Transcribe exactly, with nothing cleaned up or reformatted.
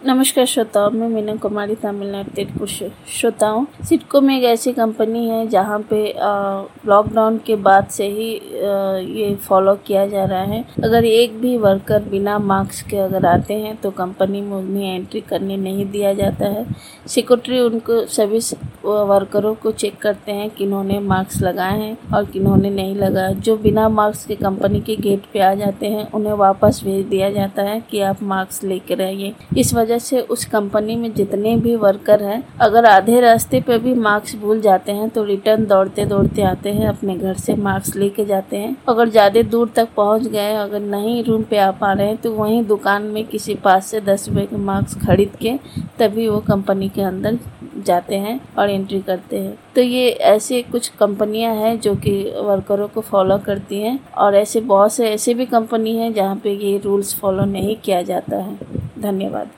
नमस्कार श्रोताओं, मैं मीना कुमारी तमिलनाडु तिरुपुर से। श्रोताओं, सिडको में एक ऐसी कंपनी है जहां पे लॉकडाउन के बाद से ही आ, ये फॉलो किया जा रहा है। अगर एक भी वर्कर बिना मास्क के अगर आते हैं तो कंपनी में उन्हें एंट्री करने नहीं दिया जाता है। सिक्योरिटी उनको सभी वर्करों को चेक करते हैं किन्होंने मास्क लगाए हैं और किन्होंने नहीं लगाया। जो बिना मास्क के कंपनी के गेट पे आ जाते हैं उन्हें वापस भेज दिया जाता है कि आप मास्क लेकर आइए। इस वजह से उस कंपनी में जितने भी वर्कर हैं, अगर आधे रास्ते पे भी मास्क भूल जाते हैं तो रिटर्न दौड़ते दौड़ते आते हैं, अपने घर से मास्क लेके जाते हैं। अगर ज़्यादा दूर तक पहुंच गए, अगर नहीं रूम पे आ पा रहे हैं तो वहीं दुकान में किसी पास से दस रुपये के मास्क खरीद के तभी वो कंपनी के अंदर जाते हैं और एंट्री करते हैं। तो ये ऐसे कुछ कंपनियां हैं जो कि वर्करों को फॉलो करती हैं, और ऐसे बहुत से ऐसे भी कंपनी हैं जहाँ पे ये रूल्स फॉलो नहीं किया जाता है। धन्यवाद।